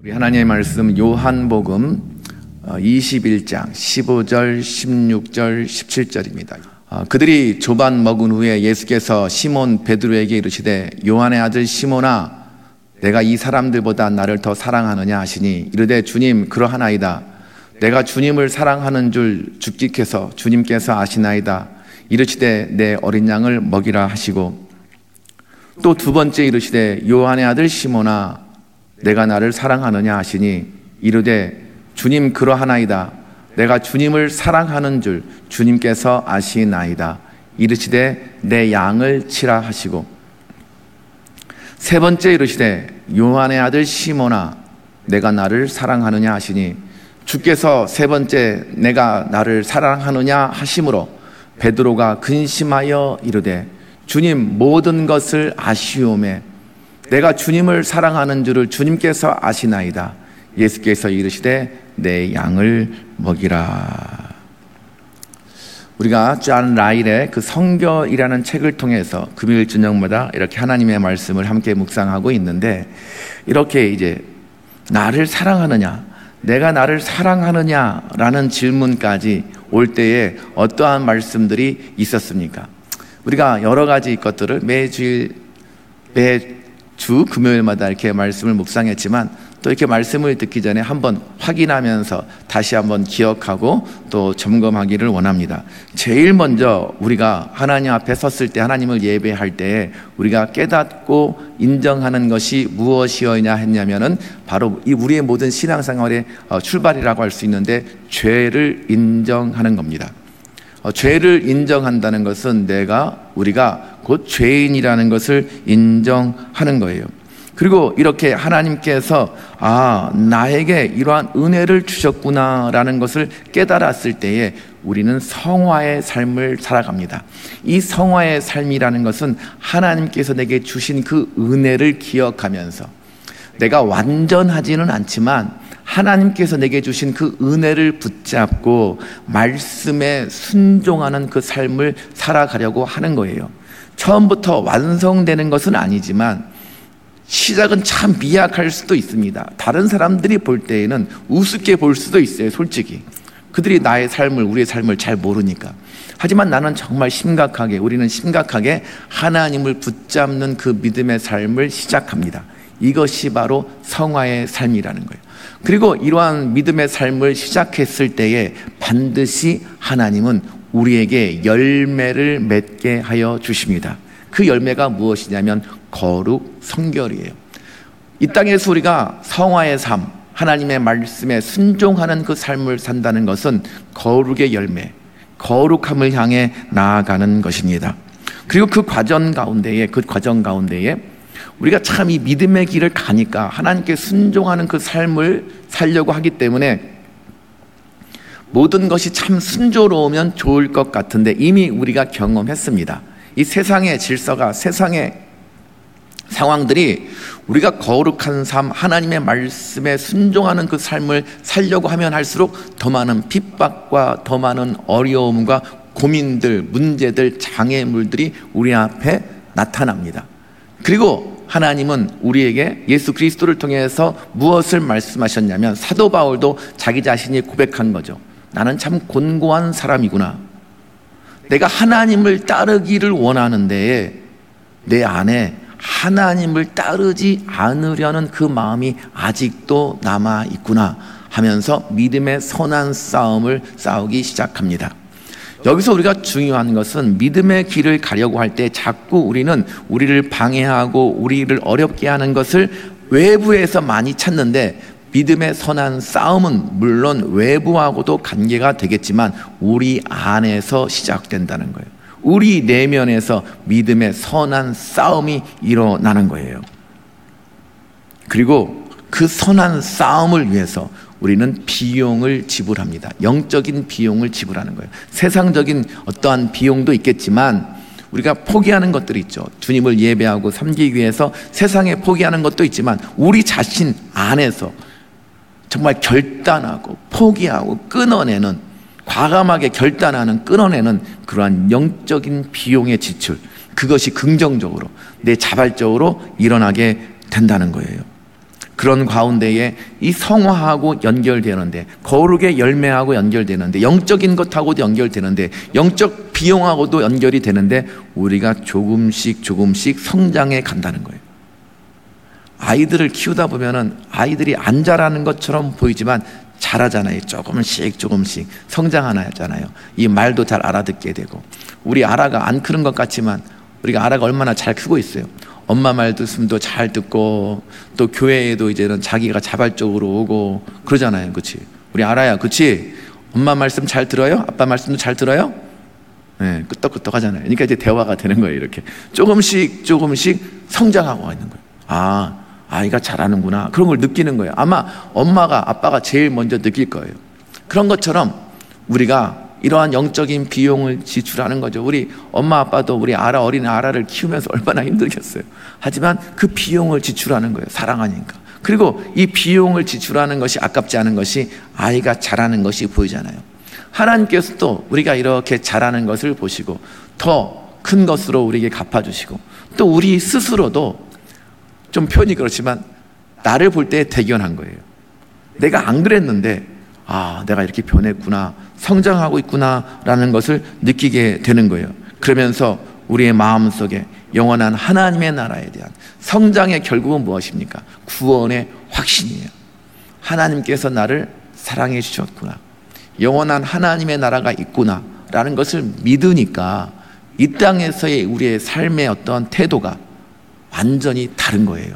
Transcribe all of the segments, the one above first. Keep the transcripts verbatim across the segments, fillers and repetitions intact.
우리 하나님의 말씀 요한복음 이십일 장 십오 절, 십육 절, 십칠 절입니다. 그들이 조반 먹은 후에 예수께서 시몬 베드로에게 이르시되 요한의 아들 시몬아 내가 이 사람들보다 나를 더 사랑하느냐 하시니 이르되 주님 그러하나이다. 내가 주님을 사랑하는 줄 주께서 주님께서 아시나이다. 이르시되 내 어린 양을 먹이라 하시고 또 두 번째 이르시되 요한의 아들 시몬아 내가 나를 사랑하느냐 하시니 이르되 주님 그러하나이다. 내가 주님을 사랑하는 줄 주님께서 아시나이다. 이르시되 내 양을 치라 하시고 세 번째 이르시되 요한의 아들 시몬아 내가 나를 사랑하느냐 하시니 주께서 세 번째 내가 나를 사랑하느냐 하심으로 베드로가 근심하여 이르되 주님 모든 것을 아시오매 내가 주님을 사랑하는 줄을 주님께서 아시나이다. 예수께서 이르시되 내 양을 먹이라. 우리가 존 라일의 그 성결이라는 책을 통해서 금요일 저녁마다 이렇게 하나님의 말씀을 함께 묵상하고 있는데 이렇게 이제 나를 사랑하느냐 내가 나를 사랑하느냐라는 질문까지 올 때에 어떠한 말씀들이 있었습니까? 우리가 여러 가지 것들을 매주일 매주 금요일마다 이렇게 말씀을 묵상했지만 또 이렇게 말씀을 듣기 전에 한번 확인하면서 다시 한번 기억하고 또 점검하기를 원합니다. 제일 먼저 우리가 하나님 앞에 섰을 때 하나님을 예배할 때 우리가 깨닫고 인정하는 것이 무엇이었냐 했냐면은 바로 이 우리의 모든 신앙생활의 출발이라고 할 수 있는데 죄를 인정하는 겁니다. 어, 죄를 인정한다는 것은 내가 우리가 곧 죄인이라는 것을 인정하는 거예요. 그리고 이렇게 하나님께서 아 나에게 이러한 은혜를 주셨구나라는 것을 깨달았을 때에 우리는 성화의 삶을 살아갑니다. 이 성화의 삶이라는 것은 하나님께서 내게 주신 그 은혜를 기억하면서 내가 완전하지는 않지만 하나님께서 내게 주신 그 은혜를 붙잡고 말씀에 순종하는 그 삶을 살아가려고 하는 거예요. 처음부터 완성되는 것은 아니지만 시작은 참 미약할 수도 있습니다. 다른 사람들이 볼 때에는 우습게 볼 수도 있어요. 솔직히 그들이 나의 삶을 우리의 삶을 잘 모르니까. 하지만 나는 정말 심각하게 우리는 심각하게 하나님을 붙잡는 그 믿음의 삶을 시작합니다. 이것이 바로 성화의 삶이라는 거예요. 그리고 이러한 믿음의 삶을 시작했을 때에 반드시 하나님은 우리에게 열매를 맺게 하여 주십니다. 그 열매가 무엇이냐면 거룩, 성결이에요. 이 땅에서 우리가 성화의 삶, 하나님의 말씀에 순종하는 그 삶을 산다는 것은 거룩의 열매, 거룩함을 향해 나아가는 것입니다. 그리고 그 과정 가운데에 그 과정 가운데에 우리가 참 이 믿음의 길을 가니까 하나님께 순종하는 그 삶을 살려고 하기 때문에 모든 것이 참 순조로우면 좋을 것 같은데 이미 우리가 경험했습니다. 이 세상의 질서가 세상의 상황들이 우리가 거룩한 삶, 하나님의 말씀에 순종하는 그 삶을 살려고 하면 할수록 더 많은 핍박과 더 많은 어려움과 고민들, 문제들, 장애물들이 우리 앞에 나타납니다. 그리고 하나님은 우리에게 예수 그리스도를 통해서 무엇을 말씀하셨냐면 사도 바울도 자기 자신이 고백한 거죠. 나는 참 곤고한 사람이구나. 내가 하나님을 따르기를 원하는데 내 안에 하나님을 따르지 않으려는 그 마음이 아직도 남아 있구나 하면서 믿음의 선한 싸움을 싸우기 시작합니다. 여기서 우리가 중요한 것은 믿음의 길을 가려고 할 때 자꾸 우리는 우리를 방해하고 우리를 어렵게 하는 것을 외부에서 많이 찾는데 믿음의 선한 싸움은 물론 외부하고도 관계가 되겠지만 우리 안에서 시작된다는 거예요. 우리 내면에서 믿음의 선한 싸움이 일어나는 거예요. 그리고 그 선한 싸움을 위해서 우리는 비용을 지불합니다. 영적인 비용을 지불하는 거예요. 세상적인 어떠한 비용도 있겠지만 우리가 포기하는 것들이 있죠. 주님을 예배하고 섬기기 위해서 세상에 포기하는 것도 있지만 우리 자신 안에서 정말 결단하고 포기하고 끊어내는 과감하게 결단하는 끊어내는 그러한 영적인 비용의 지출 그것이 긍정적으로 내 자발적으로 일어나게 된다는 거예요. 그런 가운데에 이 성화하고 연결되는데, 거룩의 열매하고 연결되는데, 영적인 것하고도 연결되는데, 영적 비용하고도 연결이 되는데, 우리가 조금씩 조금씩 성장해 간다는 거예요. 아이들을 키우다 보면은 아이들이 안 자라는 것처럼 보이지만 잘하잖아요. 조금씩 조금씩 성장하잖아요. 이 말도 잘 알아듣게 되고. 우리 아라가 안 크는 것 같지만 우리가 아라가 얼마나 잘 크고 있어요. 엄마 말 듣음도 잘 듣고, 또 교회에도 이제는 자기가 자발적으로 오고 그러잖아요. 그치? 우리 아라야, 그치? 엄마 말씀 잘 들어요? 아빠 말씀도 잘 들어요? 네, 끄떡끄떡 하잖아요. 그러니까 이제 대화가 되는 거예요. 이렇게 조금씩 조금씩 성장하고 있는 거예요. 아, 아이가 잘하는구나, 그런 걸 느끼는 거예요. 아마 엄마가 아빠가 제일 먼저 느낄 거예요. 그런 것처럼 우리가 이러한 영적인 비용을 지출하는 거죠. 우리 엄마 아빠도 우리 아라, 어린 아라를 키우면서 얼마나 힘들겠어요. 하지만 그 비용을 지출하는 거예요. 사랑하니까. 그리고 이 비용을 지출하는 것이 아깝지 않은 것이 아이가 자라는 것이 보이잖아요. 하나님께서도 우리가 이렇게 자라는 것을 보시고 더 큰 것으로 우리에게 갚아주시고, 또 우리 스스로도 좀 표현이 그렇지만 나를 볼 때 대견한 거예요. 내가 안 그랬는데 아, 내가 이렇게 변했구나, 성장하고 있구나 라는 것을 느끼게 되는 거예요. 그러면서 우리의 마음속에 영원한 하나님의 나라에 대한 성장의 결국은 무엇입니까? 구원의 확신이에요. 하나님께서 나를 사랑해 주셨구나, 영원한 하나님의 나라가 있구나 라는 것을 믿으니까 이 땅에서의 우리의 삶의 어떤 태도가 완전히 다른 거예요.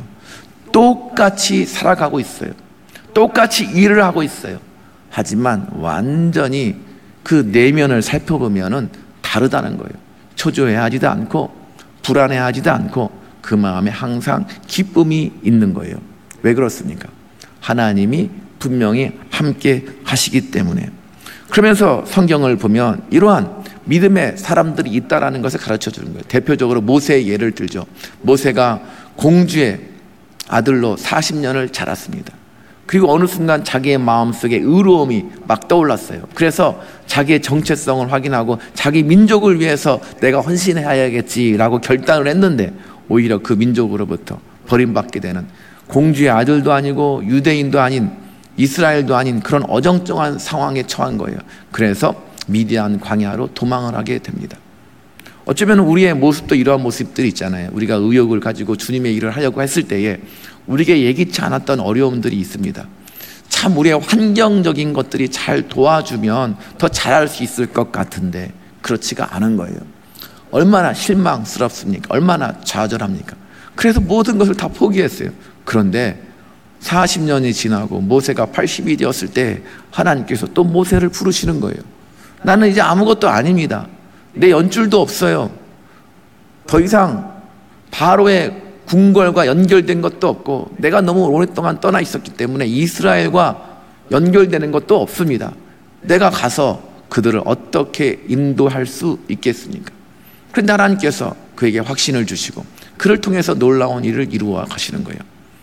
똑같이 살아가고 있어요. 똑같이 일을 하고 있어요. 하지만 완전히 그 내면을 살펴보면은 다르다는 거예요. 초조해하지도 않고 불안해하지도 않고 그 마음에 항상 기쁨이 있는 거예요. 왜 그렇습니까? 하나님이 분명히 함께 하시기 때문에. 그러면서 성경을 보면 이러한 믿음의 사람들이 있다라는 것을 가르쳐 주는 거예요. 대표적으로 모세의 예를 들죠. 모세가 공주의 아들로 사십 년을 자랐습니다. 그리고 어느 순간 자기의 마음속에 의로움이 막 떠올랐어요. 그래서 자기의 정체성을 확인하고 자기 민족을 위해서 내가 헌신해야겠지라고 결단을 했는데 오히려 그 민족으로부터 버림받게 되는, 공주의 아들도 아니고 유대인도 아닌 이스라엘도 아닌 그런 어정쩡한 상황에 처한 거예요. 그래서 미디안 광야로 도망을 하게 됩니다. 어쩌면 우리의 모습도 이러한 모습들이 있잖아요. 우리가 의욕을 가지고 주님의 일을 하려고 했을 때에 우리에게 예기치 않았던 어려움들이 있습니다. 참 우리의 환경적인 것들이 잘 도와주면 더 잘할 수 있을 것 같은데 그렇지가 않은 거예요. 얼마나 실망스럽습니까? 얼마나 좌절합니까? 그래서 모든 것을 다 포기했어요. 그런데 사십 년이 지나고 모세가 팔십이 되었을 때 하나님께서 또 모세를 부르시는 거예요. 나는 이제 아무것도 아닙니다. 내 연줄도 없어요. 더 이상 바로의 궁궐과 연결된 것도 없고 내가 너무 오랫동안 떠나 있었기 때문에 이스라엘과 연결되는 것도 없습니다. 내가 가서 그들을 어떻게 인도할 수 있겠습니까? 그런데 하나님께서 그에게 확신을 주시고 그를 통해서 놀라운 일을 이루어 가시는 거예요.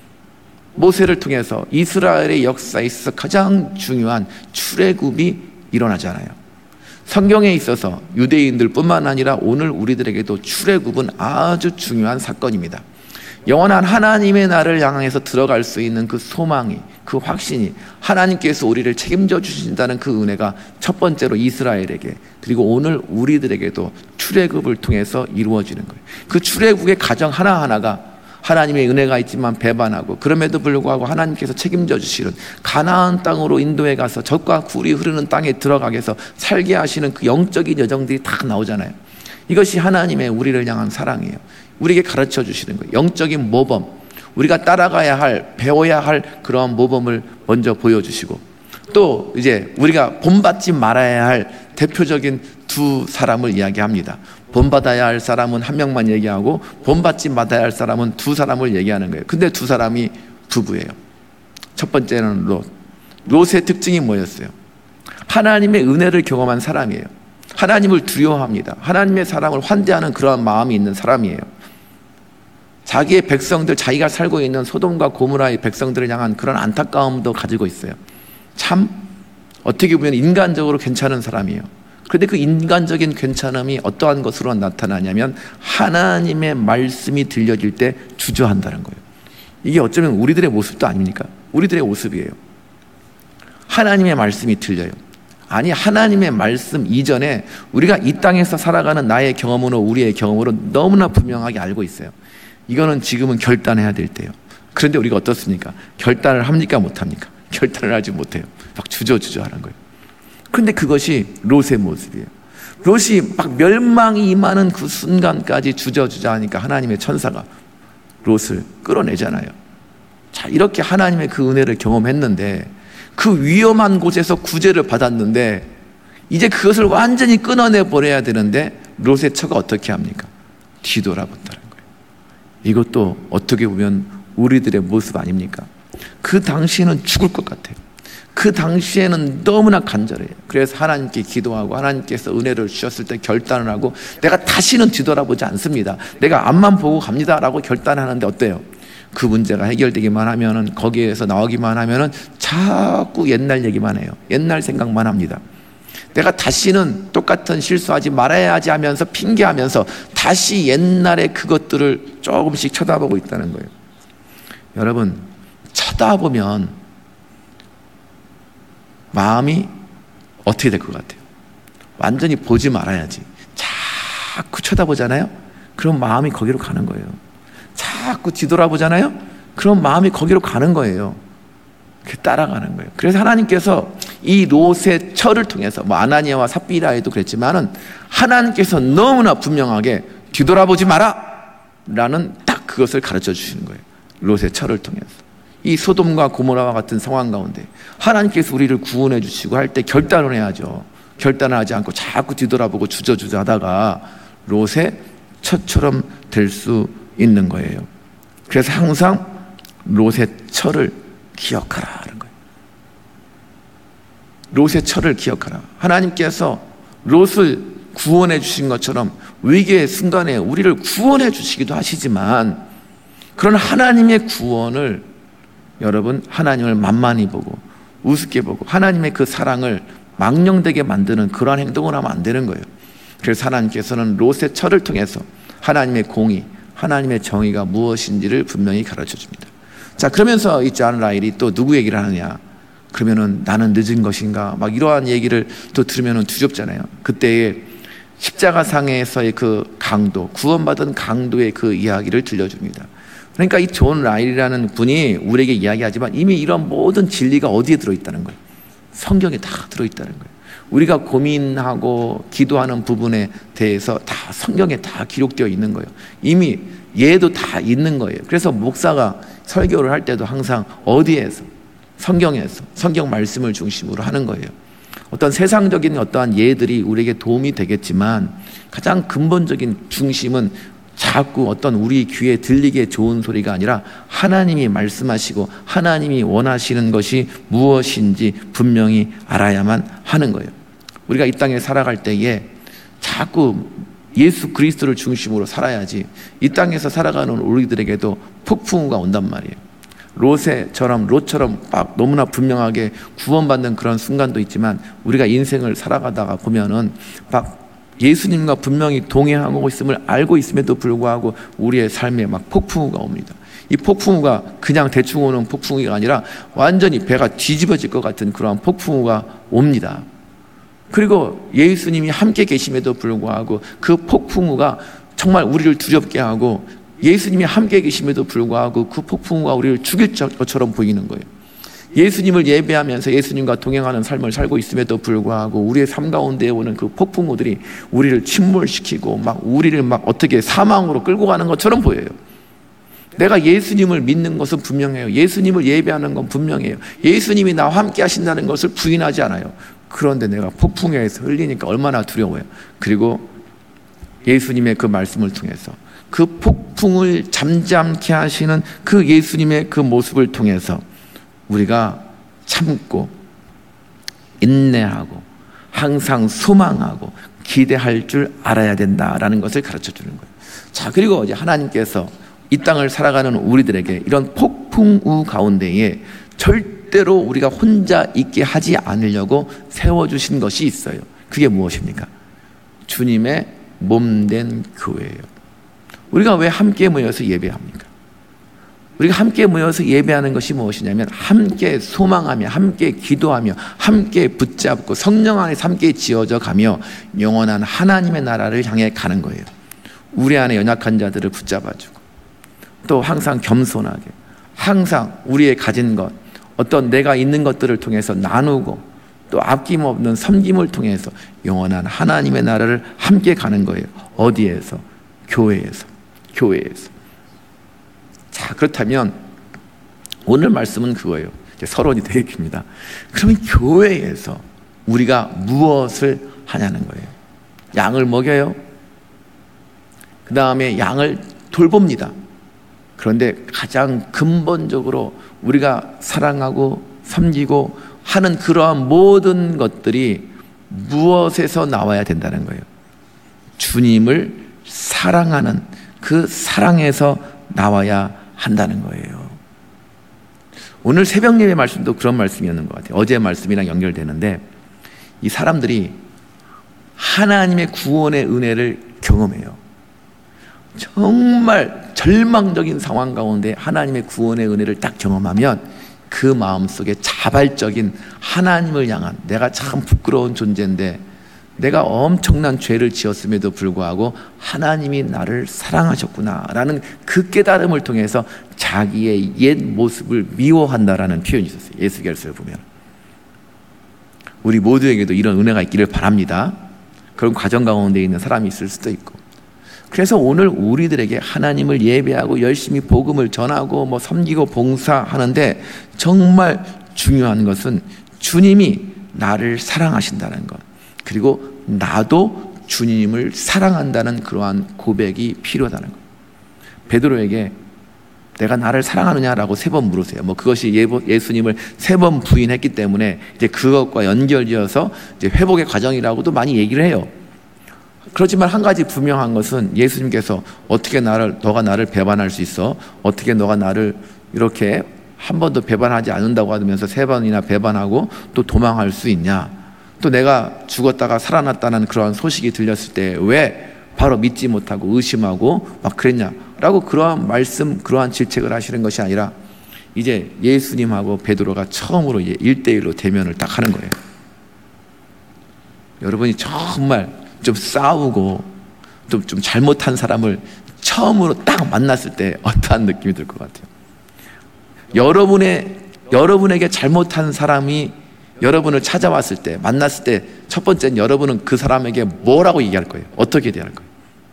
모세를 통해서 이스라엘의 역사에 있어서 가장 중요한 출애굽이 일어나잖아요. 성경에 있어서 유대인들 뿐만 아니라 오늘 우리들에게도 출애굽은 아주 중요한 사건입니다. 영원한 하나님의 나라를 향해서 들어갈 수 있는 그 소망이, 그 확신이, 하나님께서 우리를 책임져 주신다는 그 은혜가 첫 번째로 이스라엘에게, 그리고 오늘 우리들에게도 출애굽을 통해서 이루어지는 거예요. 그 출애굽의 과정 하나하나가 하나님의 은혜가 있지만 배반하고 그럼에도 불구하고 하나님께서 책임져 주시는 가나안 땅으로 인도해 가서 젖과 꿀이 흐르는 땅에 들어가게 해서 살게 하시는 그 영적인 여정들이 다 나오잖아요. 이것이 하나님의 우리를 향한 사랑이에요. 우리에게 가르쳐 주시는 거예요. 영적인 모범, 우리가 따라가야 할, 배워야 할 그런 모범을 먼저 보여주시고, 또 이제 우리가 본받지 말아야 할 대표적인 두 사람을 이야기합니다. 본받아야 할 사람은 한 명만 얘기하고 본받지 말아야 할 사람은 두 사람을 얘기하는 거예요. 근데 두 사람이 부부예요. 첫 번째는 롯. 롯의 특징이 뭐였어요? 하나님의 은혜를 경험한 사람이에요. 하나님을 두려워합니다. 하나님의 사랑을 환대하는 그러한 마음이 있는 사람이에요. 자기의 백성들, 자기가 살고 있는 소돔과 고모라의 백성들을 향한 그런 안타까움도 가지고 있어요. 참 어떻게 보면 인간적으로 괜찮은 사람이에요. 그런데 그 인간적인 괜찮음이 어떠한 것으로 나타나냐면 하나님의 말씀이 들려질 때 주저한다는 거예요. 이게 어쩌면 우리들의 모습도 아닙니까? 우리들의 모습이에요. 하나님의 말씀이 들려요. 아니, 하나님의 말씀 이전에 우리가 이 땅에서 살아가는 나의 경험으로, 우리의 경험으로 너무나 분명하게 알고 있어요. 이거는 지금은 결단해야 될 때예요. 그런데 우리가 어떻습니까? 결단을 합니까? 못합니까? 결단을 하지 못해요. 막 주저주저 하는 거예요. 그런데 그것이 롯의 모습이에요. 롯이 막 멸망이 임하는 그 순간까지 주저주저 하니까 하나님의 천사가 롯을 끌어내잖아요. 자, 이렇게 하나님의 그 은혜를 경험했는데, 그 위험한 곳에서 구제를 받았는데 이제 그것을 완전히 끊어내 버려야 되는데 롯의 처가 어떻게 합니까? 뒤돌아본다는 거예요. 이것도 어떻게 보면 우리들의 모습 아닙니까? 그 당시에는 죽을 것 같아요. 그 당시에는 너무나 간절해요. 그래서 하나님께 기도하고 하나님께서 은혜를 주셨을 때 결단을 하고 내가 다시는 뒤돌아보지 않습니다, 내가 앞만 보고 갑니다 라고 결단하는데 어때요? 그 문제가 해결되기만 하면은, 거기에서 나오기만 하면은 자꾸 옛날 얘기만 해요. 옛날 생각만 합니다. 내가 다시는 똑같은 실수하지 말아야지 하면서 핑계하면서 다시 옛날의 그것들을 조금씩 쳐다보고 있다는 거예요. 여러분, 쳐다보면 마음이 어떻게 될 것 같아요? 완전히 보지 말아야지. 자꾸 쳐다보잖아요? 그럼 마음이 거기로 가는 거예요. 자꾸 뒤돌아보잖아요? 그럼 마음이 거기로 가는 거예요. 따라가는 거예요. 그래서 하나님께서 이 롯의 처를 통해서, 뭐 아나니아와 삽비라에도 그랬지만은 하나님께서 너무나 분명하게 뒤돌아보지 마라 라는 딱 그것을 가르쳐 주시는 거예요. 롯의 처를 통해서. 이 소돔과 고모라와 같은 상황 가운데 하나님께서 우리를 구원해 주시고 할 때 결단을 해야죠. 결단을 하지 않고 자꾸 뒤돌아보고 주저주저 하다가 롯의 처처럼 될 수 있는 거예요. 그래서 항상 롯의 처를 기억하라 하는 거예요. 롯의 처를 기억하라. 하나님께서 롯을 구원해 주신 것처럼 위기의 순간에 우리를 구원해 주시기도 하시지만, 그런 하나님의 구원을 여러분, 하나님을 만만히 보고 우습게 보고 하나님의 그 사랑을 망령되게 만드는 그러한 행동을 하면 안 되는 거예요. 그래서 하나님께서는 롯의 처를 통해서 하나님의 공의, 하나님의 정의가 무엇인지를 분명히 가르쳐 줍니다. 자, 그러면서 이 존 라일이 또 누구 얘기를 하느냐? 그러면은 나는 늦은 것인가? 막 이러한 얘기를 또 들으면은 두렵잖아요. 그때의 십자가상에서의 그 강도, 구원받은 강도의 그 이야기를 들려줍니다. 그러니까 이 존 라일이라는 분이 우리에게 이야기하지만 이미 이런 모든 진리가 어디에 들어있다는 거예요? 성경에 다 들어있다는 거예요. 우리가 고민하고 기도하는 부분에 대해서 다 성경에 다 기록되어 있는 거예요. 이미 예도 다 있는 거예요. 그래서 목사가 설교를 할 때도 항상 어디에서? 성경에서, 성경 말씀을 중심으로 하는 거예요. 어떤 세상적인 어떠한 예들이 우리에게 도움이 되겠지만 가장 근본적인 중심은 자꾸 어떤 우리 귀에 들리게 좋은 소리가 아니라 하나님이 말씀하시고 하나님이 원하시는 것이 무엇인지 분명히 알아야만 하는 거예요. 우리가 이 땅에 살아갈 때에 자꾸 예수 그리스도를 중심으로 살아야지 이 땅에서 살아가는 우리들에게도 폭풍우가 온단 말이에요. 롯처럼 롯처럼 막 너무나 분명하게 구원받는 그런 순간도 있지만, 우리가 인생을 살아가다가 보면은 막 예수님과 분명히 동행하고 있음을 알고 있음에도 불구하고 우리의 삶에 막 폭풍우가 옵니다. 이 폭풍우가 그냥 대충 오는 폭풍우가 아니라 완전히 배가 뒤집어질 것 같은 그러한 폭풍우가 옵니다. 그리고 예수님이 함께 계심에도 불구하고 그 폭풍우가 정말 우리를 두렵게 하고, 예수님이 함께 계심에도 불구하고 그 폭풍우가 우리를 죽일 것처럼 보이는 거예요. 예수님을 예배하면서 예수님과 동행하는 삶을 살고 있음에도 불구하고 우리의 삶 가운데에 오는 그 폭풍우들이 우리를 침몰시키고 막 우리를 막 어떻게 사망으로 끌고 가는 것처럼 보여요. 내가 예수님을 믿는 것은 분명해요. 예수님을 예배하는 건 분명해요. 예수님이 나와 함께 하신다는 것을 부인하지 않아요. 그런데 내가 폭풍에서 흘리니까 얼마나 두려워요. 그리고 예수님의 그 말씀을 통해서 그 폭풍을 잠잠케 하시는 그 예수님의 그 모습을 통해서 우리가 참고 인내하고 항상 소망하고 기대할 줄 알아야 된다라는 것을 가르쳐 주는 거예요. 자, 그리고 이제 하나님께서 이 땅을 살아가는 우리들에게 이런 폭풍우 가운데에 절대로 우리가 혼자 있게 하지 않으려고 세워주신 것이 있어요. 그게 무엇입니까? 주님의 몸된 교회예요. 우리가 왜 함께 모여서 예배합니까? 우리가 함께 모여서 예배하는 것이 무엇이냐면 함께 소망하며 함께 기도하며 함께 붙잡고 성령 안에서 함께 지어져 가며 영원한 하나님의 나라를 향해 가는 거예요. 우리 안에 연약한 자들을 붙잡아주고 또 항상 겸손하게 항상 우리의 가진 것 어떤 내가 있는 것들을 통해서 나누고 또 아낌없는 섬김을 통해서 영원한 하나님의 나라를 함께 가는 거예요. 어디에서? 교회에서. 교회에서. 자, 그렇다면 오늘 말씀은 그거예요. 이제 서론이 되게 깁니다. 그러면 교회에서 우리가 무엇을 하냐는 거예요. 양을 먹여요. 그 다음에 양을 돌봅니다. 그런데 가장 근본적으로 우리가 사랑하고 섬기고 하는 그러한 모든 것들이 무엇에서 나와야 된다는 거예요? 주님을 사랑하는 그 사랑에서 나와야 한다는 거예요. 오늘 새벽 예배 말씀도 그런 말씀이었는 것 같아요. 어제 말씀이랑 연결되는데 이 사람들이 하나님의 구원의 은혜를 경험해요. 정말 절망적인 상황 가운데 하나님의 구원의 은혜를 딱 경험하면 그 마음속에 자발적인 하나님을 향한 내가 참 부끄러운 존재인데 내가 엄청난 죄를 지었음에도 불구하고 하나님이 나를 사랑하셨구나라는 그 깨달음을 통해서 자기의 옛 모습을 미워한다라는 표현이 있었어요. 예수결서를 보면. 우리 모두에게도 이런 은혜가 있기를 바랍니다. 그런 과정 가운데 있는 사람이 있을 수도 있고. 그래서 오늘 우리들에게 하나님을 예배하고 열심히 복음을 전하고 뭐 섬기고 봉사하는데 정말 중요한 것은 주님이 나를 사랑하신다는 것, 그리고 나도 주님을 사랑한다는 그러한 고백이 필요하다는 것. 베드로에게 내가 나를 사랑하느냐라고 세 번 물으세요. 뭐 그것이 예수님을 세 번 부인했기 때문에 이제 그것과 연결지어서 이제 회복의 과정이라고도 많이 얘기를 해요. 그렇지만 한 가지 분명한 것은 예수님께서 어떻게 나를 너가 나를 배반할 수 있어? 어떻게 너가 나를 이렇게 한 번도 배반하지 않는다고 하면서 세 번이나 배반하고 또 도망할 수 있냐? 또 내가 죽었다가 살아났다는 그러한 소식이 들렸을 때 왜 바로 믿지 못하고 의심하고 막 그랬냐라고 그러한 말씀, 그러한 질책을 하시는 것이 아니라 이제 예수님하고 베드로가 처음으로 일 대일로 대면을 딱 하는 거예요. 여러분이 정말 좀 싸우고 좀, 좀 잘못한 사람을 처음으로 딱 만났을 때 어떠한 느낌이 들 것 같아요? 여러분의, 여러분에게 잘못한 사람이 여러분을 찾아왔을 때, 만났을 때 첫 번째는 여러분은 그 사람에게 뭐라고 얘기할 거예요? 어떻게 대할 거예요?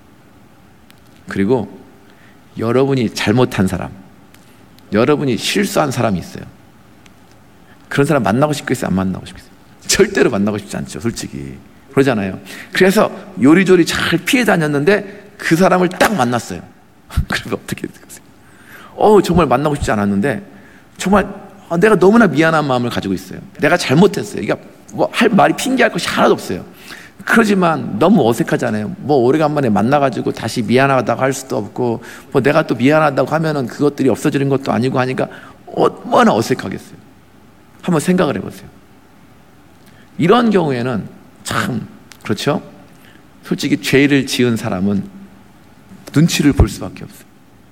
그리고 여러분이 잘못한 사람, 여러분이 실수한 사람이 있어요. 그런 사람 만나고 싶겠어요? 안 만나고 싶겠어요? 절대로 만나고 싶지 않죠, 솔직히. 그러잖아요. 그래서 요리조리 잘 피해 다녔는데 그 사람을 딱 만났어요. 그러면 어떻게 되겠어요? 어, 정말 만나고 싶지 않았는데 정말 내가 너무나 미안한 마음을 가지고 있어요. 내가 잘못했어요. 그러니까 뭐 할 말이 핑계할 것이 하나도 없어요. 그러지만 너무 어색하잖아요. 뭐 오래간만에 만나가지고 다시 미안하다고 할 수도 없고 뭐 내가 또 미안하다고 하면은 그것들이 없어지는 것도 아니고 하니까 얼마나 어색하겠어요. 한번 생각을 해보세요. 이런 경우에는 참 그렇죠? 솔직히 죄를 지은 사람은 눈치를 볼 수밖에 없어요.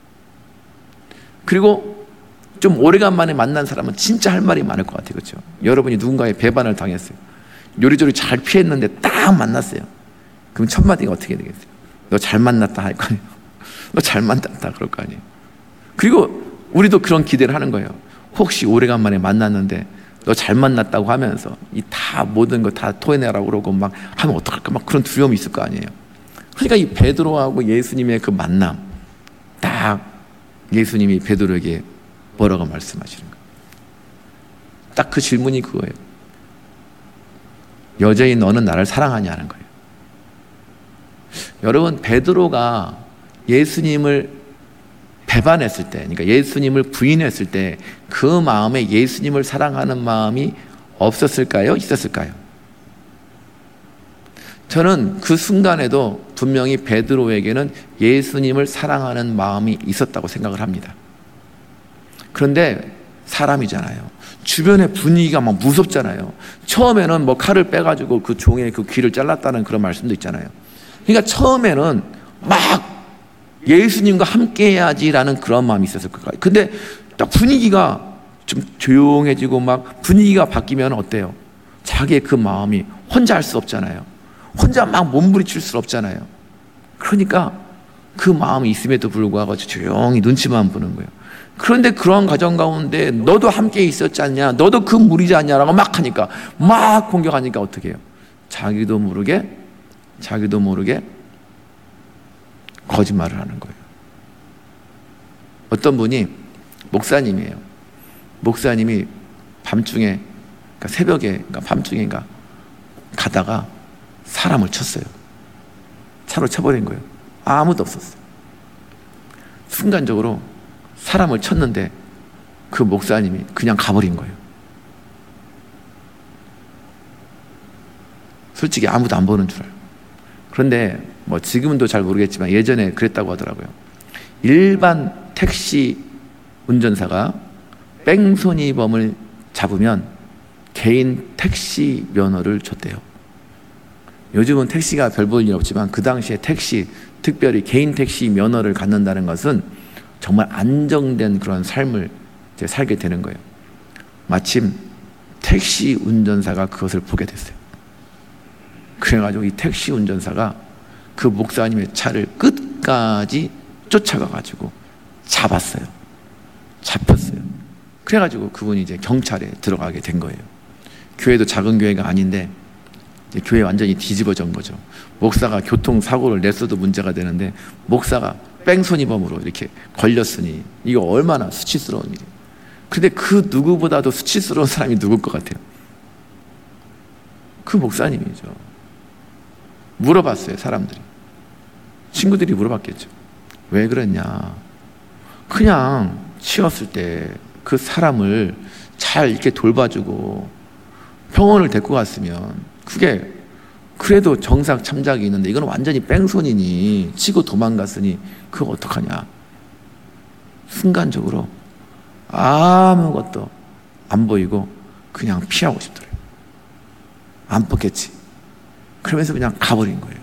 그리고 좀 오래간만에 만난 사람은 진짜 할 말이 많을 것 같아요. 그렇죠? 여러분이 누군가의 배반을 당했어요. 요리조리 잘 피했는데 딱 만났어요. 그럼 첫 마디가 어떻게 되겠어요? 너 잘 만났다 할 거 아니에요? 너 잘 만났다 그럴 거 아니에요? 그리고 우리도 그런 기대를 하는 거예요. 혹시 오래간만에 만났는데 너 잘 만났다고 하면서 이 다 모든 거 다 토해내라고 그러고 막 하면 어떡할까 막 그런 두려움이 있을 거 아니에요. 그러니까 이 베드로하고 예수님의 그 만남, 딱 예수님이 베드로에게 뭐라고 말씀하시는 거예요? 딱 그 질문이 그거예요. 여전히 너는 나를 사랑하냐는 거예요. 여러분, 베드로가 예수님을 배반했을 때, 그러니까 예수님을 부인했을 때 그 마음에 예수님을 사랑하는 마음이 없었을까요? 있었을까요? 저는 그 순간에도 분명히 베드로에게는 예수님을 사랑하는 마음이 있었다고 생각을 합니다. 그런데 사람이잖아요. 주변의 분위기가 막 무섭잖아요. 처음에는 뭐 칼을 빼가지고 그 종의 그 귀를 잘랐다는 그런 말씀도 있잖아요. 그러니까 처음에는 막 예수님과 함께 해야지라는 그런 마음이 있었을 거예요. 근데 딱 분위기가 좀 조용해지고 막 분위기가 바뀌면 어때요? 자기의 그 마음이 혼자 할 수 없잖아요. 혼자 막 몸부림칠 수 없잖아요. 그러니까 그 마음이 있음에도 불구하고 조용히 눈치만 보는 거예요. 그런데 그런 과정 가운데 너도 함께 있었지 않냐, 너도 그 무리지 않냐라고 막 하니까, 막 공격하니까 어떻게 해요? 자기도 모르게 자기도 모르게 거짓말을 하는 거예요. 어떤 분이 목사님이에요. 목사님이 밤중에, 그러니까 새벽에, 그러니까 밤중에인가 가다가 사람을 쳤어요. 차로 쳐버린 거예요. 아무도 없었어요. 순간적으로 사람을 쳤는데 그 목사님이 그냥 가버린 거예요. 솔직히 아무도 안 보는 줄 알아요. 그런데 뭐 지금도 잘 모르겠지만 예전에 그랬다고 하더라고요. 일반 택시 운전사가 뺑소니범을 잡으면 개인 택시 면허를 줬대요. 요즘은 택시가 별 볼 일 없지만 그 당시에 택시, 특별히 개인 택시 면허를 갖는다는 것은 정말 안정된 그런 삶을 이제 살게 되는 거예요. 마침 택시 운전사가 그것을 보게 됐어요. 그래가지고 이 택시 운전사가 그 목사님의 차를 끝까지 쫓아가가지고 잡았어요. 잡혔어요. 그래가지고 그분이 이제 경찰에 들어가게 된 거예요. 교회도 작은 교회가 아닌데 이제 교회 완전히 뒤집어진 거죠. 목사가 교통사고를 냈어도 문제가 되는데 목사가 뺑소니범으로 이렇게 걸렸으니 이거 얼마나 수치스러운 일이에요. 근데 그 누구보다도 수치스러운 사람이 누굴 것 같아요? 그 목사님이죠. 물어봤어요, 사람들이. 친구들이 물어봤겠죠. 왜 그랬냐? 그냥 치웠을 때 그 사람을 잘 이렇게 돌봐주고 병원을 데리고 갔으면 그게 그래도 정상 참작이 있는데 이건 완전히 뺑소니니 치고 도망갔으니 그거 어떡하냐? 순간적으로 아무것도 안 보이고 그냥 피하고 싶더래요. 안 뽑겠지. 그러면서 그냥 가버린 거예요.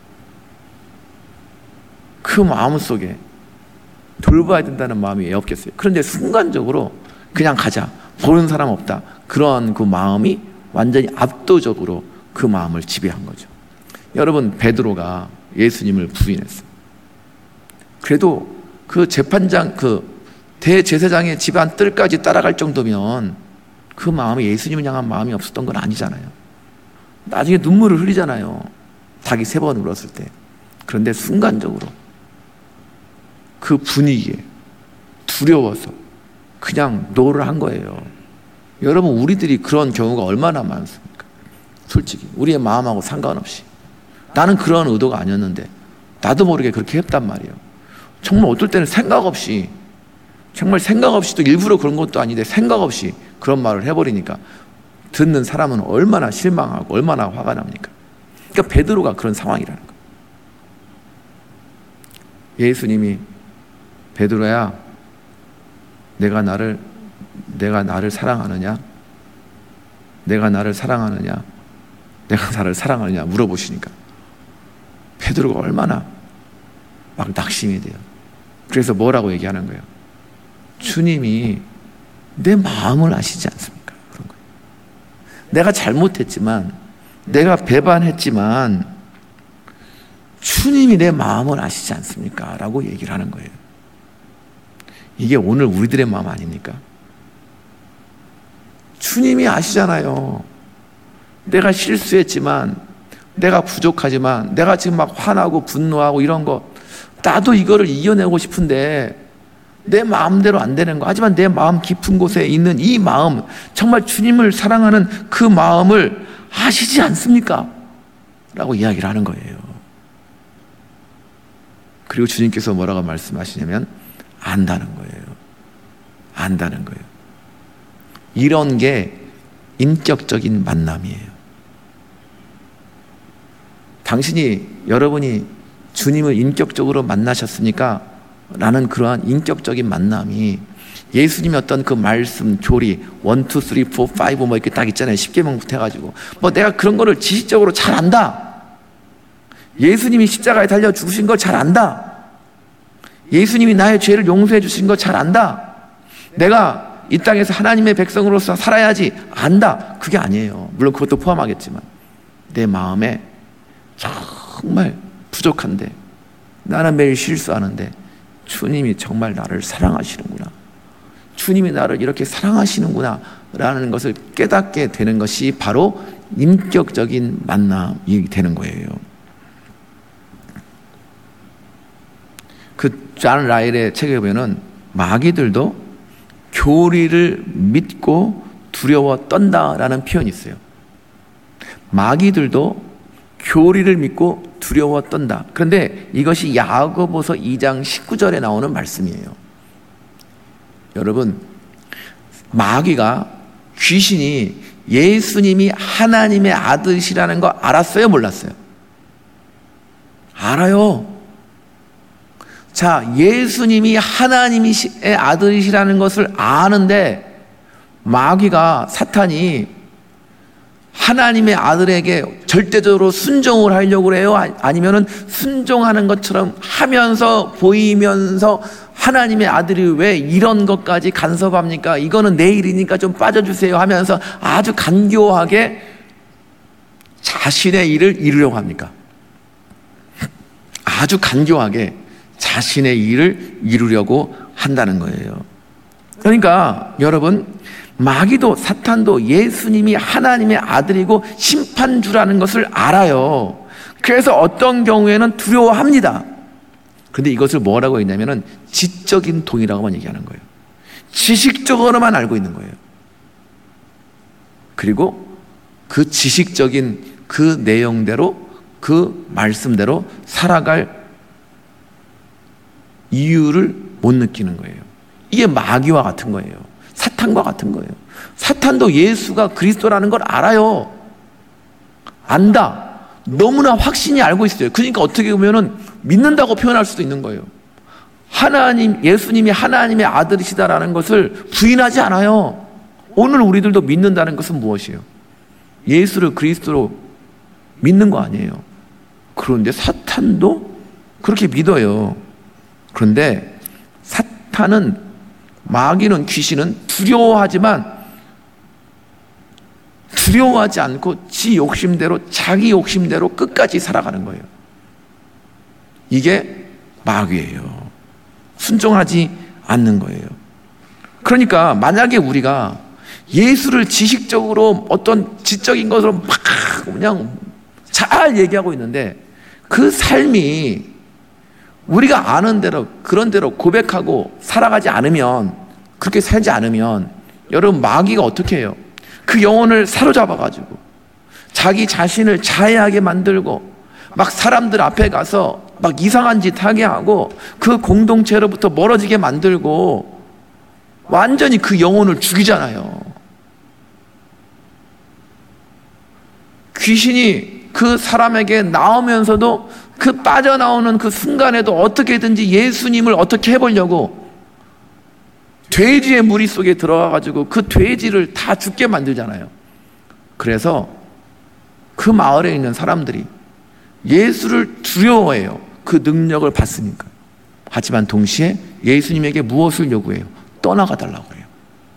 그 마음속에 돌봐야 된다는 마음이 왜 없겠어요? 그런데 순간적으로 그냥 가자, 보는 사람 없다, 그런 그 마음이 완전히 압도적으로 그 마음을 지배한 거죠. 여러분, 베드로가 예수님을 부인했어요. 그래도 그 재판장, 그 대제사장의 집안 뜰까지 따라갈 정도면 그 마음이 예수님을 향한 마음이 없었던 건 아니잖아요. 나중에 눈물을 흘리잖아요. 닭이 세 번 울었을 때. 그런데 순간적으로 그 분위기에 두려워서 그냥 노를 한 거예요. 여러분, 우리들이 그런 경우가 얼마나 많습니까? 솔직히 우리의 마음하고 상관없이 나는 그런 의도가 아니었는데 나도 모르게 그렇게 했단 말이에요. 정말 어떨 때는 생각 없이, 정말 생각 없이, 또 일부러 그런 것도 아닌데 생각 없이 그런 말을 해버리니까 듣는 사람은 얼마나 실망하고 얼마나 화가 납니까? 그러니까 베드로가 그런 상황이라는 거예요. 예수님이 베드로야, 내가 나를 내가 나를 사랑하느냐? 내가 나를 사랑하느냐? 내가 나를 사랑하느냐 물어보시니까 베드로가 얼마나 막 낙심이 돼요. 그래서 뭐라고 얘기하는 거예요? 주님이 내 마음을 아시지 않습니까? 그런 거예요. 내가 잘못했지만, 내가 배반했지만 주님이 내 마음을 아시지 않습니까? 라고 얘기를 하는 거예요. 이게 오늘 우리들의 마음 아닙니까? 주님이 아시잖아요. 내가 실수했지만, 내가 부족하지만, 내가 지금 막 화나고 분노하고 이런 거, 나도 이거를 이겨내고 싶은데 내 마음대로 안 되는 거. 하지만 내 마음 깊은 곳에 있는 이 마음, 정말 주님을 사랑하는 그 마음을 아시지 않습니까? 라고 이야기를 하는 거예요. 그리고 주님께서 뭐라고 말씀하시냐면 안다는 거예요. 안다는 거예요. 이런 게 인격적인 만남이에요. 당신이, 여러분이 주님을 인격적으로 만나셨습니까? 라는 그러한 인격적인 만남이, 예수님이 어떤 그 말씀, 교리, 원, 투, 쓰리, 포, 파이브 뭐 이렇게 딱 있잖아요. 십계명부터 해가지고. 뭐 내가 그런 거를 지식적으로 잘 안다. 예수님이 십자가에 달려 죽으신 걸 잘 안다. 예수님이 나의 죄를 용서해 주신 거 잘 안다. 내가 이 땅에서 하나님의 백성으로서 살아야지 안다. 그게 아니에요. 물론 그것도 포함하겠지만 내 마음에 정말 부족한데, 나는 매일 실수하는데 주님이 정말 나를 사랑하시는구나, 주님이 나를 이렇게 사랑하시는구나 라는 것을 깨닫게 되는 것이 바로 인격적인 만남이 되는 거예요. 그 존 라일의 책에 보면은 마귀들도 교리를 믿고 두려워 떤다라는 표현이 있어요. 마귀들도 교리를 믿고 두려워 떤다. 그런데 이것이 야고보서 이 장 십구 절에 나오는 말씀이에요. 여러분, 마귀가, 귀신이 예수님이 하나님의 아들이시라는 거 알았어요? 몰랐어요? 알아요. 자, 예수님이 하나님의 아들이시라는 것을 아는데 마귀가, 사탄이 하나님의 아들에게 절대적으로 순종을 하려고 해요? 아니면은 순종하는 것처럼 하면서 보이면서 하나님의 아들이 왜 이런 것까지 간섭합니까? 이거는 내 일이니까 좀 빠져주세요 하면서 아주 간교하게 자신의 일을 이루려고 합니까? 아주 간교하게 자신의 일을 이루려고 한다는 거예요. 그러니까 여러분, 마귀도 사탄도 예수님이 하나님의 아들이고 심판주라는 것을 알아요. 그래서 어떤 경우에는 두려워합니다. 그런데 이것을 뭐라고 했냐면은 지적인 동의라고만 얘기하는 거예요. 지식적으로만 알고 있는 거예요. 그리고 그 지식적인 그 내용대로, 그 말씀대로 살아갈 이유를 못 느끼는 거예요. 이게 마귀와 같은 거예요. 사탄과 같은 거예요. 사탄도 예수가 그리스도라는 걸 알아요. 안다. 너무나 확신이 알고 있어요. 그러니까 어떻게 보면은 믿는다고 표현할 수도 있는 거예요. 하나님, 예수님이 하나님의 아들이시다라는 것을 부인하지 않아요. 오늘 우리들도 믿는다는 것은 무엇이에요? 예수를 그리스도로 믿는 거 아니에요. 그런데 사탄도 그렇게 믿어요. 그런데 사탄은, 마귀는, 귀신은 두려워하지만 두려워하지 않고 지 욕심대로, 자기 욕심대로 끝까지 살아가는 거예요. 이게 마귀예요. 순종하지 않는 거예요. 그러니까 만약에 우리가 예수를 지식적으로 어떤 지적인 것으로 막 그냥 잘 얘기하고 있는데 그 삶이 우리가 아는 대로, 그런 대로 고백하고 살아가지 않으면, 그렇게 살지 않으면 여러분, 마귀가 어떻게 해요? 그 영혼을 사로잡아가지고 자기 자신을 자해하게 만들고 막 사람들 앞에 가서 막 이상한 짓 하게 하고 그 공동체로부터 멀어지게 만들고 완전히 그 영혼을 죽이잖아요. 귀신이 그 사람에게 나오면서도 그 빠져나오는 그 순간에도 어떻게든지 예수님을 어떻게 해보려고 돼지의 무리 속에 들어가가지고 그 돼지를 다 죽게 만들잖아요. 그래서 그 마을에 있는 사람들이 예수를 두려워해요. 그 능력을 받으니까. 하지만 동시에 예수님에게 무엇을 요구해요? 떠나가달라고 해요.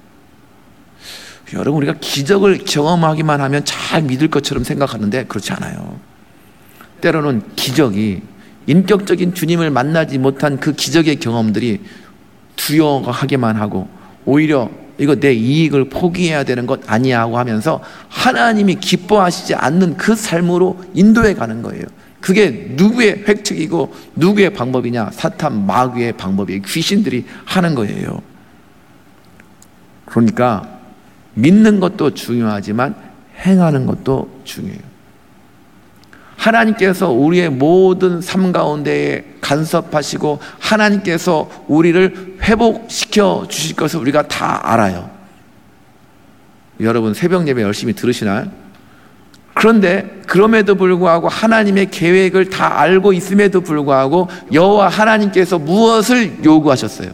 여러분, 우리가 기적을 경험하기만 하면 잘 믿을 것처럼 생각하는데 그렇지 않아요. 때로는 기적이, 인격적인 주님을 만나지 못한 그 기적의 경험들이 두려워하게만 하고 오히려 이거 내 이익을 포기해야 되는 것 아니야 하고 하면서 하나님이 기뻐하시지 않는 그 삶으로 인도해 가는 거예요. 그게 누구의 획책이고 누구의 방법이냐? 사탄, 마귀의 방법이에요. 귀신들이 하는 거예요. 그러니까 믿는 것도 중요하지만 행하는 것도 중요해요. 하나님께서 우리의 모든 삶 가운데에 간섭하시고 하나님께서 우리를 회복시켜 주실 것을 우리가 다 알아요. 여러분, 새벽 예배 열심히 들으시나요? 그런데 그럼에도 불구하고 하나님의 계획을 다 알고 있음에도 불구하고 여호와 하나님께서 무엇을 요구하셨어요?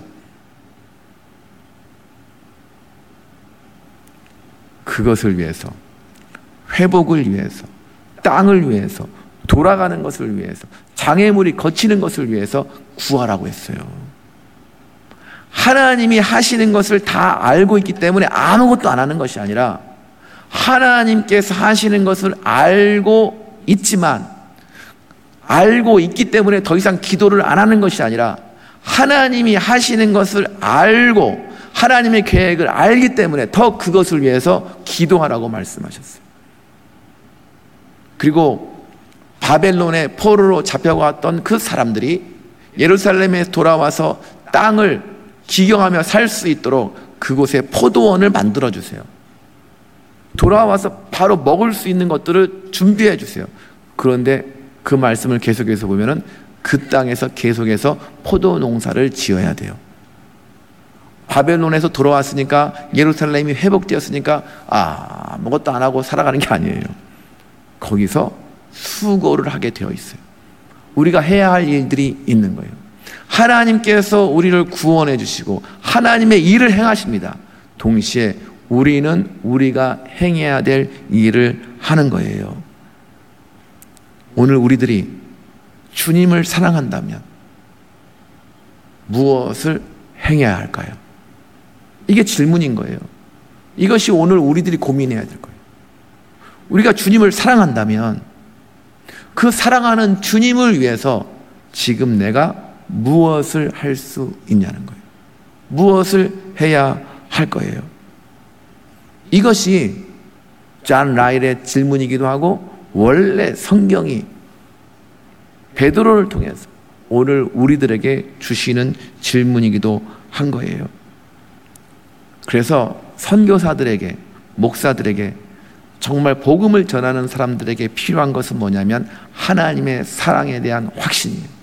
그것을 위해서, 회복을 위해서, 땅을 위해서, 돌아가는 것을 위해서, 장애물이 거치는 것을 위해서 구하라고 했어요. 하나님이 하시는 것을 다 알고 있기 때문에 아무것도 안 하는 것이 아니라 하나님께서 하시는 것을 알고 있지만 알고 있기 때문에 더 이상 기도를 안 하는 것이 아니라 하나님이 하시는 것을 알고 하나님의 계획을 알기 때문에 더 그것을 위해서 기도하라고 말씀하셨어요. 그리고 바벨론의 포로로 잡혀갔던 그 사람들이 예루살렘에 돌아와서 땅을 기경하며 살 수 있도록 그곳에 포도원을 만들어 주세요. 돌아와서 바로 먹을 수 있는 것들을 준비해 주세요. 그런데 그 말씀을 계속해서 보면은 그 땅에서 계속해서 포도 농사를 지어야 돼요. 바벨론에서 돌아왔으니까 예루살렘이 회복되었으니까 아, 아무것도 안 하고 살아가는 게 아니에요. 거기서 수고를 하게 되어 있어요. 우리가 해야 할 일들이 있는 거예요. 하나님께서 우리를 구원해 주시고 하나님의 일을 행하십니다. 동시에 우리는 우리가 행해야 될 일을 하는 거예요. 오늘 우리들이 주님을 사랑한다면 무엇을 행해야 할까요? 이게 질문인 거예요. 이것이 오늘 우리들이 고민해야 될 거예요. 우리가 주님을 사랑한다면 그 사랑하는 주님을 위해서 지금 내가 무엇을 할 수 있냐는 거예요. 무엇을 해야 할 거예요. 이것이 존 라일의 질문이기도 하고 원래 성경이 베드로를 통해서 오늘 우리들에게 주시는 질문이기도 한 거예요. 그래서 선교사들에게, 목사들에게, 정말 복음을 전하는 사람들에게 필요한 것은 뭐냐면 하나님의 사랑에 대한 확신이에요.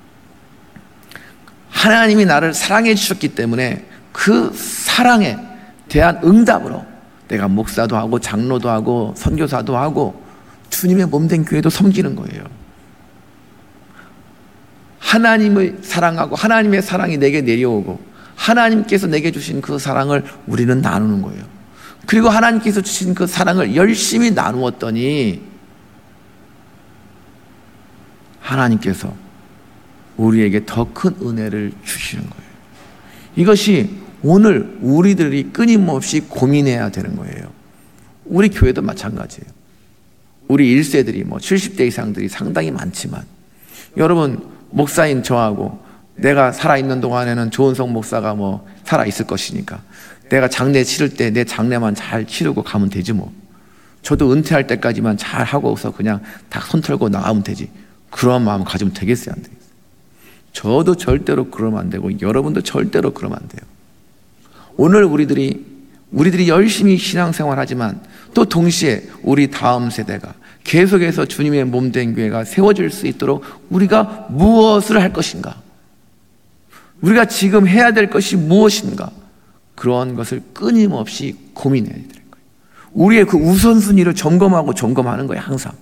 하나님이 나를 사랑해 주셨기 때문에 그 사랑에 대한 응답으로 내가 목사도 하고 장로도 하고 선교사도 하고 주님의 몸된 교회도 섬기는 거예요. 하나님을 사랑하고 하나님의 사랑이 내게 내려오고 하나님께서 내게 주신 그 사랑을 우리는 나누는 거예요. 그리고 하나님께서 주신 그 사랑을 열심히 나누었더니 하나님께서 우리에게 더 큰 은혜를 주시는 거예요. 이것이 오늘 우리들이 끊임없이 고민해야 되는 거예요. 우리 교회도 마찬가지예요. 우리 일 세들이 뭐 칠십 대 이상들이 상당히 많지만 여러분 목사인 저하고 내가 살아있는 동안에는 조은성 목사가 뭐 살아있을 것이니까 내가 장례 치를 때 내 장례만 잘 치르고 가면 되지 뭐. 저도 은퇴할 때까지만 잘 하고서 그냥 다 손 털고 나가면 되지. 그런 마음 가지면 되겠어요, 안 되겠어요? 저도 절대로 그러면 안 되고 여러분도 절대로 그러면 안 돼요. 오늘 우리들이 우리들이 열심히 신앙생활 하지만 또 동시에 우리 다음 세대가 계속해서 주님의 몸된 교회가 세워질 수 있도록 우리가 무엇을 할 것인가? 우리가 지금 해야 될 것이 무엇인가? 그러한 것을 끊임없이 고민해야 되는 거예요. 우리의 그 우선순위를 점검하고 점검하는 거예요, 항상.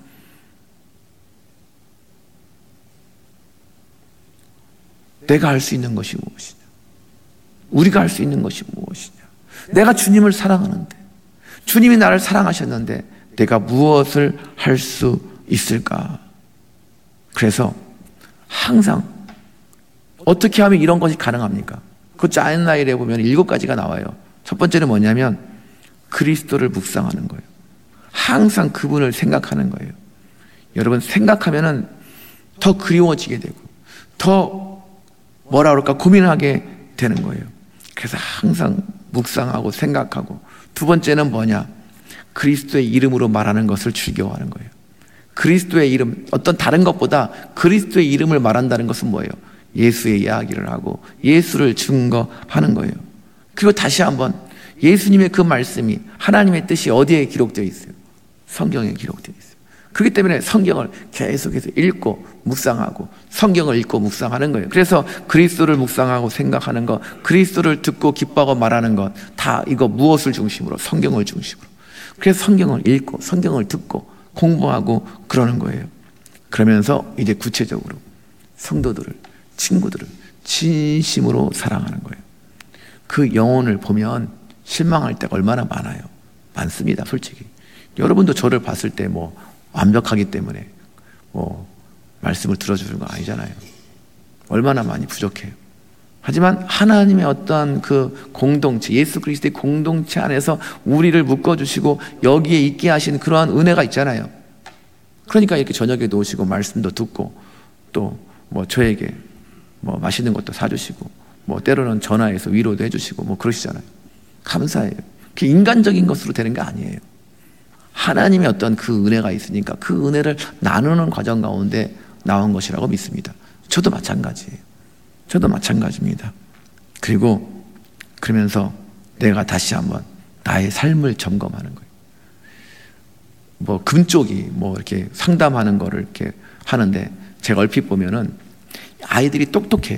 내가 할 수 있는 것이 무엇이냐? 우리가 할 수 있는 것이 무엇이냐? 내가 주님을 사랑하는데, 주님이 나를 사랑하셨는데 내가 무엇을 할 수 있을까? 그래서 항상 어떻게 하면 이런 것이 가능합니까? 그 존 라일에 보면 일곱 가지가 나와요. 첫 번째는 뭐냐면 그리스도를 묵상하는 거예요. 항상 그분을 생각하는 거예요. 여러분 생각하면은 더 그리워지게 되고 더 뭐라 그럴까 고민하게 되는 거예요. 그래서 항상 묵상하고 생각하고, 두 번째는 뭐냐? 그리스도의 이름으로 말하는 것을 즐겨하는 거예요. 그리스도의 이름, 어떤 다른 것보다 그리스도의 이름을 말한다는 것은 뭐예요? 예수의 이야기를 하고 예수를 증거하는 거예요. 그리고 다시 한번 예수님의 그 말씀이 하나님의 뜻이 어디에 기록되어 있어요? 성경에 기록되어 있어요. 그렇기 때문에 성경을 계속해서 읽고 묵상하고 성경을 읽고 묵상하는 거예요. 그래서 그리스도를 묵상하고 생각하는 것, 그리스도를 듣고 기뻐하고 말하는 것, 다 이거 무엇을 중심으로? 성경을 중심으로. 그래서 성경을 읽고 성경을 듣고 공부하고 그러는 거예요. 그러면서 이제 구체적으로 성도들을, 친구들을 진심으로 사랑하는 거예요. 그 영혼을 보면 실망할 때가 얼마나 많아요. 많습니다, 솔직히. 여러분도 저를 봤을 때 뭐 완벽하기 때문에 뭐 말씀을 들어주는 거 아니잖아요. 얼마나 많이 부족해요. 하지만 하나님의 어떠한 그 공동체, 예수 그리스도의 공동체 안에서 우리를 묶어주시고 여기에 있게 하신 그러한 은혜가 있잖아요. 그러니까 이렇게 저녁에도 오시고 말씀도 듣고 또 뭐 저에게 뭐 맛있는 것도 사주시고 뭐 때로는 전화해서 위로도 해주시고 뭐 그러시잖아요. 감사해요. 그게 인간적인 것으로 되는 게 아니에요. 하나님의 어떤 그 은혜가 있으니까 그 은혜를 나누는 과정 가운데 나온 것이라고 믿습니다. 저도 마찬가지예요. 저도 마찬가지입니다. 그리고 그러면서 내가 다시 한번 나의 삶을 점검하는 거예요. 뭐 금쪽이 뭐 이렇게 상담하는 거를 이렇게 하는데 제가 얼핏 보면은 아이들이 똑똑해요.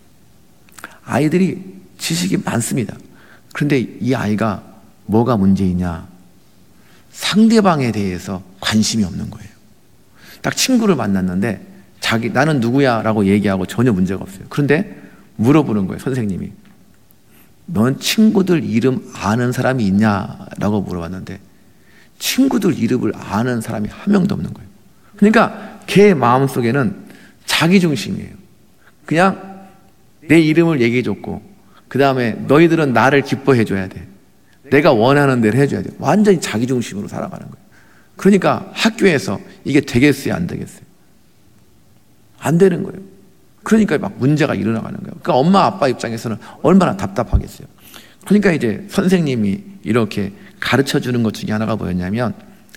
아이들이 지식이 많습니다. 그런데 이 아이가 뭐가 문제이냐? 상대방에 대해서 관심이 없는 거예요. 딱 친구를 만났는데 자기 나는 누구야? 라고 얘기하고 전혀 문제가 없어요. 그런데 물어보는 거예요. 선생님이 넌 친구들 이름 아는 사람이 있냐? 라고 물어봤는데 친구들 이름을 아는 사람이 한 명도 없는 거예요. 그러니까 걔 마음속에는 자기중심이에요. 그냥 내 이름을 얘기해줬고 그 다음에 너희들은 나를 기뻐해줘야 돼. 내가 원하는 대로 해줘야 돼. 완전히 자기중심으로 살아가는 거예요. 그러니까 학교에서 이게 되겠어요? 안 되겠어요? 안 되는 거예요. 그러니까 막 문제가 일어나가는 거예요. 그러니까 엄마 아빠 입장에서는 얼마나 답답하겠어요. 그러니까 이제 선생님이 이렇게 가르쳐 주는 것 중에 하나가 뭐였냐면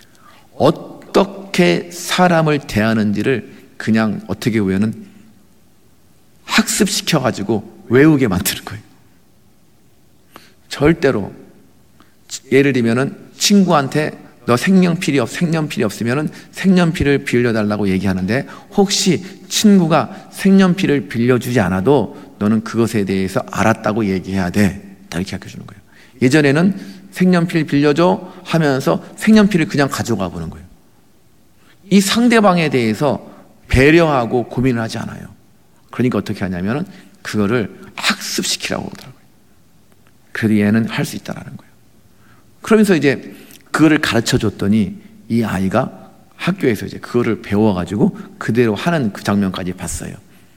어떻게 사람을 대하는지를 그냥 어떻게 보면은 학습시켜가지고 외우게 만드는 거예요. 절대로 예를 들면은 친구한테 너 색연필이 없, 색연필이 없으면은 색연필을 빌려달라고 얘기하는데 혹시 친구가 색연필을 빌려주지 않아도 너는 그것에 대해서 알았다고 얘기해야 돼. 이렇게 가르쳐 주는 거예요. 예전에는 색연필 빌려줘 하면서 색연필을 그냥 가져가 보는 거예요. 이 상대방에 대해서 배려하고 고민을 하지 않아요. 그러니까 어떻게 하냐면은 그거를 학습시키라고 그러더라고요. 그래도 얘는 할 수 있다라는 거예요. 그러면서 이제 그거를 가르쳐 줬더니 이 아이가 학교에서 이제 그거를 배워가지고 그대로 하는 그 장면까지 봤어요.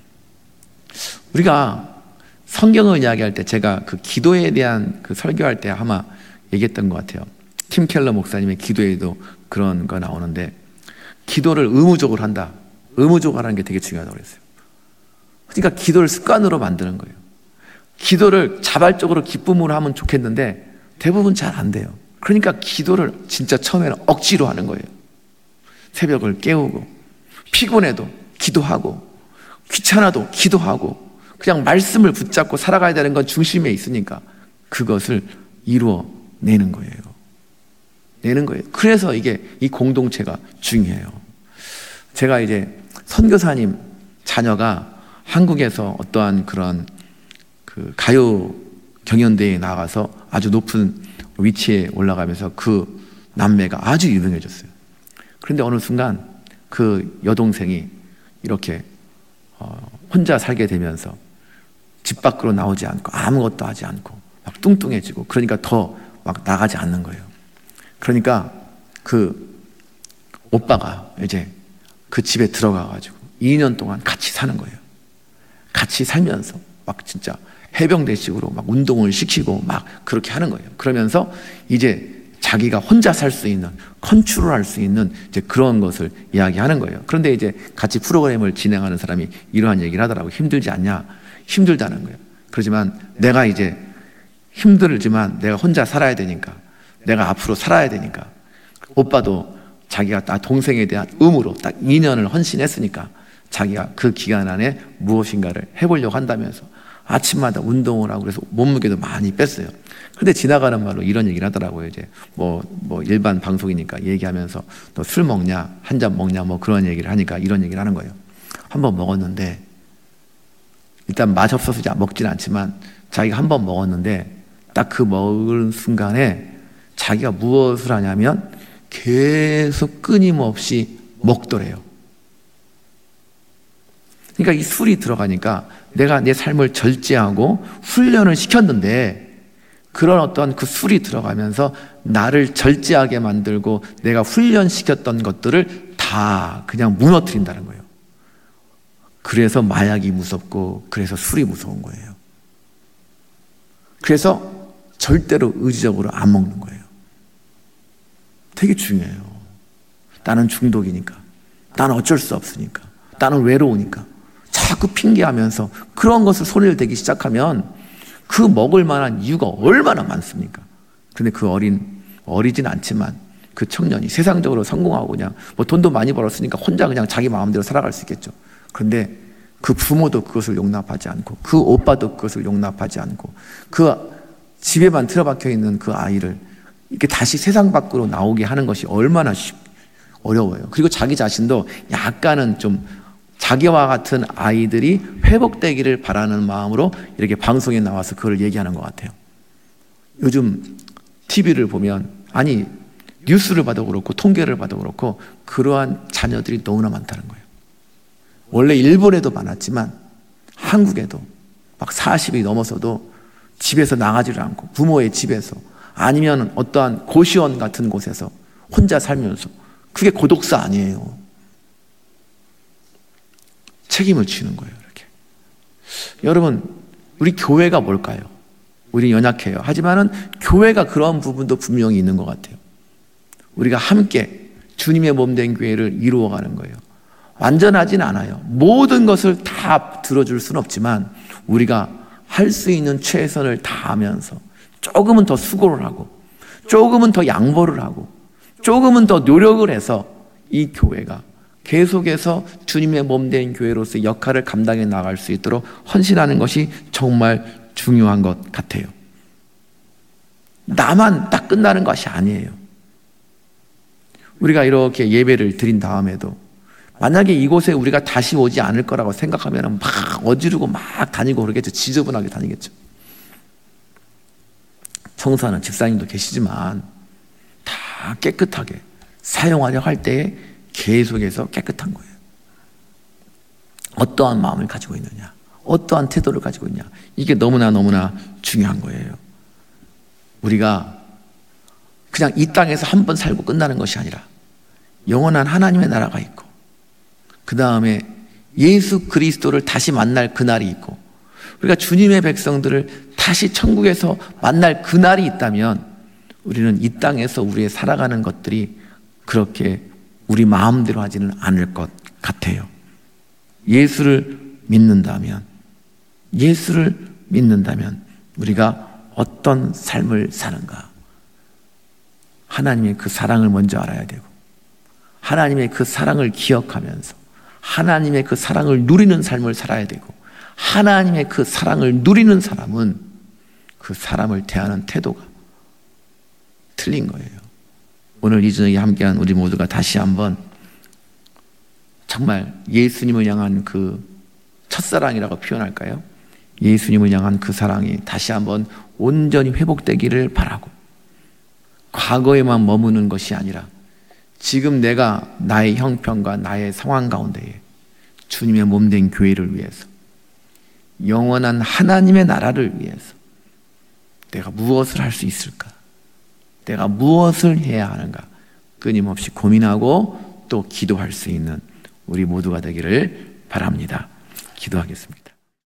우리가 성경을 이야기할 때 제가 그 기도에 대한 그 설교할 때 아마 얘기했던 것 같아요. 팀 켈러 목사님의 기도에도 그런 거 나오는데 기도를 의무적으로 한다. 의무적으로 하는 게 되게 중요하다고 그랬어요. 그러니까 기도를 습관으로 만드는 거예요. 기도를 자발적으로 기쁨으로 하면 좋겠는데 대부분 잘 안 돼요. 그러니까 기도를 진짜 처음에는 억지로 하는 거예요. 새벽을 깨우고 피곤해도 기도하고 귀찮아도 기도하고 그냥 말씀을 붙잡고 살아가야 되는 건 중심에 있으니까 그것을 이루어내는 거예요. 내는 거예요. 그래서 이게 이 공동체가 중요해요. 제가 이제 선교사님 자녀가 한국에서 어떠한 그런 그 가요 경연대회에 나가서 아주 높은 위치에 올라가면서 그 남매가 아주 유명해졌어요. 그런데 어느 순간 그 여동생이 이렇게 어 혼자 살게 되면서 집 밖으로 나오지 않고 아무것도 하지 않고 막 뚱뚱해지고 그러니까 더 막 나가지 않는 거예요. 그러니까 그 오빠가 이제 그 집에 들어가가지고 이 년 동안 같이 사는 거예요. 같이 살면서 막 진짜 해병대식으로 막 운동을 시키고 막 그렇게 하는 거예요. 그러면서 이제 자기가 혼자 살 수 있는, 컨트롤할 수 있는 이제 그런 것을 이야기하는 거예요. 그런데 이제 같이 프로그램을 진행하는 사람이 이러한 얘기를 하더라고요. 힘들지 않냐? 힘들다는 거예요. 그렇지만 내가 이제 힘들지만 내가 혼자 살아야 되니까, 내가 앞으로 살아야 되니까, 오빠도 자기가 나 동생에 대한 의무로 딱 이 년을 헌신했으니까 자기가 그 기간 안에 무엇인가를 해보려고 한다면서 아침마다 운동을 하고 그래서 몸무게도 많이 뺐어요. 근데 지나가는 말로 이런 얘기를 하더라고요. 이제 뭐, 뭐 일반 방송이니까 얘기하면서 너 술 먹냐? 한 잔 먹냐? 뭐 그런 얘기를 하니까 이런 얘기를 하는 거예요. 한 번 먹었는데 일단 맛없어서 먹지는 않지만 자기가 한 번 먹었는데 딱 그 먹은 순간에 자기가 무엇을 하냐면 계속 끊임없이 먹더래요. 그러니까 이 술이 들어가니까 내가 내 삶을 절제하고 훈련을 시켰는데 그런 어떤 그 술이 들어가면서 나를 절제하게 만들고 내가 훈련시켰던 것들을 다 그냥 무너뜨린다는 거예요. 그래서 마약이 무섭고 그래서 술이 무서운 거예요. 그래서 절대로 의지적으로 안 먹는 거예요. 되게 중요해요. 나는 중독이니까, 나는 어쩔 수 없으니까, 나는 외로우니까 자꾸 핑계하면서 그런 것을 손을 대기 시작하면 그 먹을 만한 이유가 얼마나 많습니까? 근데 그 어린, 어리진 않지만 그 청년이 세상적으로 성공하고 그냥 뭐 돈도 많이 벌었으니까 혼자 그냥 자기 마음대로 살아갈 수 있겠죠. 그런데 그 부모도 그것을 용납하지 않고, 그 오빠도 그것을 용납하지 않고, 그 집에만 틀어박혀 있는 그 아이를 이렇게 다시 세상 밖으로 나오게 하는 것이 얼마나 쉽, 어려워요. 그리고 자기 자신도 약간은 좀 자기와 같은 아이들이 회복되기를 바라는 마음으로 이렇게 방송에 나와서 그걸 얘기하는 것 같아요. 요즘 티비를 보면, 아니 뉴스를 봐도 그렇고 통계를 봐도 그렇고 그러한 자녀들이 너무나 많다는 거예요. 원래 일본에도 많았지만 한국에도 막 사십이 넘어서도 집에서 나가지를 않고 부모의 집에서 아니면 어떠한 고시원 같은 곳에서 혼자 살면서, 그게 고독사 아니에요. 책임을 지는 거예요. 이렇게. 여러분, 우리 교회가 뭘까요? 우리 연약해요. 하지만은 교회가 그런 부분도 분명히 있는 것 같아요. 우리가 함께 주님의 몸 된 교회를 이루어가는 거예요. 완전하진 않아요. 모든 것을 다 들어줄 수는 없지만 우리가 할 수 있는 최선을 다하면서 조금은 더 수고를 하고, 조금은 더 양보를 하고, 조금은 더 노력을 해서 이 교회가 계속해서 주님의 몸 된 교회로서의 역할을 감당해 나갈 수 있도록 헌신하는 것이 정말 중요한 것 같아요. 나만 딱 끝나는 것이 아니에요. 우리가 이렇게 예배를 드린 다음에도 만약에 이곳에 우리가 다시 오지 않을 거라고 생각하면 막 어지르고 막 다니고 그러겠죠. 지저분하게 다니겠죠. 청소하는 집사님도 계시지만 다 깨끗하게 사용하려 할 때에 계속해서 깨끗한 거예요. 어떠한 마음을 가지고 있느냐, 어떠한 태도를 가지고 있냐, 이게 너무나 너무나 중요한 거예요. 우리가 그냥 이 땅에서 한 번 살고 끝나는 것이 아니라 영원한 하나님의 나라가 있고, 그 다음에 예수 그리스도를 다시 만날 그날이 있고, 우리가 주님의 백성들을 다시 천국에서 만날 그날이 있다면 우리는 이 땅에서 우리의 살아가는 것들이 그렇게 우리 마음대로 하지는 않을 것 같아요. 예수를 믿는다면, 예수를 믿는다면 우리가 어떤 삶을 사는가, 하나님의 그 사랑을 먼저 알아야 되고, 하나님의 그 사랑을 기억하면서 하나님의 그 사랑을 누리는 삶을 살아야 되고, 하나님의 그 사랑을 누리는 사람은 그 사람을 대하는 태도가 틀린 거예요. 오늘 이 저녁에 함께한 우리 모두가 다시 한번 정말 예수님을 향한 그 첫사랑이라고 표현할까요? 예수님을 향한 그 사랑이 다시 한번 온전히 회복되기를 바라고, 과거에만 머무는 것이 아니라 지금 내가 나의 형편과 나의 상황 가운데에 주님의 몸 된 교회를 위해서, 영원한 하나님의 나라를 위해서 내가 무엇을 할 수 있을까? 내가 무엇을 해야 하는가? 끊임없이 고민하고 또 기도할 수 있는 우리 모두가 되기를 바랍니다. 기도하겠습니다.